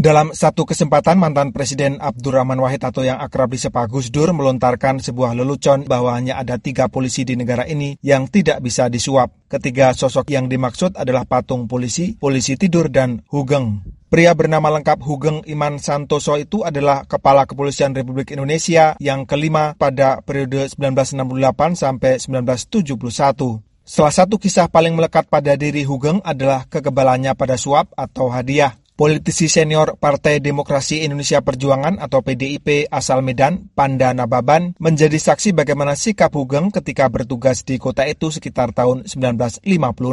Dalam satu kesempatan, mantan Presiden Abdurrahman Wahid atau yang akrab disapa Gus Dur melontarkan sebuah lelucon bahwa hanya ada 3 polisi di negara ini yang tidak bisa disuap. Ketiga sosok yang dimaksud adalah patung polisi, polisi tidur, dan Hugeng. Pria bernama lengkap Hugeng Iman Santoso itu adalah Kepala Kepolisian Republik Indonesia yang kelima pada periode 1968 sampai 1971. Salah satu kisah paling melekat pada diri Hugeng adalah kekebalannya pada suap atau hadiah. Politisi senior Partai Demokrasi Indonesia Perjuangan atau PDIP asal Medan, Panda Nababan, menjadi saksi bagaimana sikap Hugeng ketika bertugas di kota itu sekitar tahun 1956.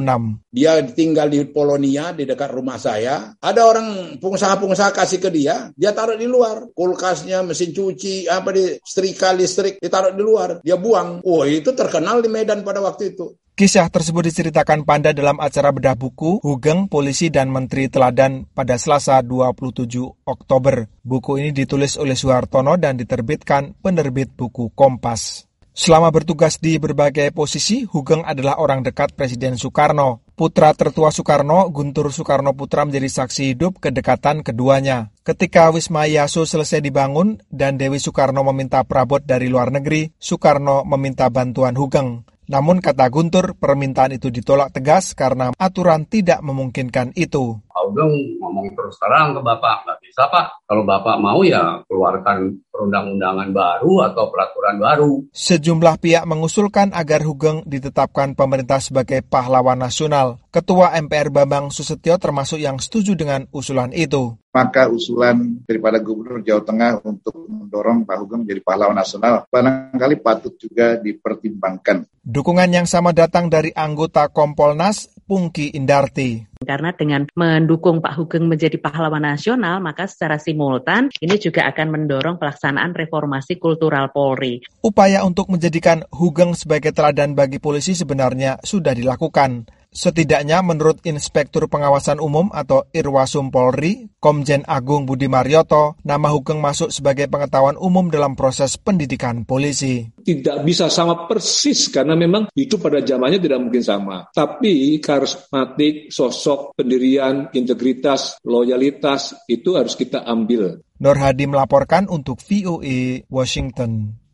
Dia tinggal di Polonia, di dekat rumah saya. Ada orang pengusaha-pengusaha kasih ke dia taruh di luar. Kulkasnya, mesin cuci, setrika listrik, ditaruh di luar. Dia buang. Oh, itu terkenal di Medan pada waktu itu. Kisah tersebut diceritakan Panda dalam acara bedah buku Hugeng, Polisi dan Menteri Teladan pada Selasa 27 Oktober. Buku ini ditulis oleh Suhartono dan diterbitkan penerbit buku Kompas. Selama bertugas di berbagai posisi, Hugeng adalah orang dekat Presiden Soekarno. Putra tertua Soekarno, Guntur Soekarno Putra, menjadi saksi hidup kedekatan keduanya. Ketika Wisma Yaso selesai dibangun dan Dewi Soekarno meminta perabot dari luar negeri, Soekarno meminta bantuan Hugeng. Namun kata Guntur, permintaan itu ditolak tegas karena aturan tidak memungkinkan itu. Hugeng ngomong terus terang ke Bapak, nggak bisa Pak. Kalau Bapak mau ya keluarkan perundang-undangan baru atau peraturan baru. Sejumlah pihak mengusulkan agar Hugeng ditetapkan pemerintah sebagai pahlawan nasional. Ketua MPR Bambang Susetio termasuk yang setuju dengan usulan itu. Maka usulan daripada Gubernur Jawa Tengah untuk mendorong Pak Hugeng menjadi pahlawan nasional barangkali patut juga dipertimbangkan. Dukungan yang sama datang dari anggota Kompolnas, Pungki Indarti. Karena dengan mendukung Pak Hugeng menjadi pahlawan nasional, maka secara simultan ini juga akan mendorong pelaksanaan reformasi kultural Polri. Upaya untuk menjadikan Hugeng sebagai teladan bagi polisi sebenarnya sudah dilakukan. Setidaknya menurut Inspektur Pengawasan Umum atau Irwasum Polri, Komjen Agung Budi Marioto, nama Hugeng masuk sebagai pengetahuan umum dalam proses pendidikan polisi. Tidak bisa sama persis karena memang itu pada zamannya tidak mungkin sama. Tapi karismatik, sosok, pendirian, integritas, loyalitas itu harus kita ambil. Nur Hadi melaporkan untuk VOA Washington.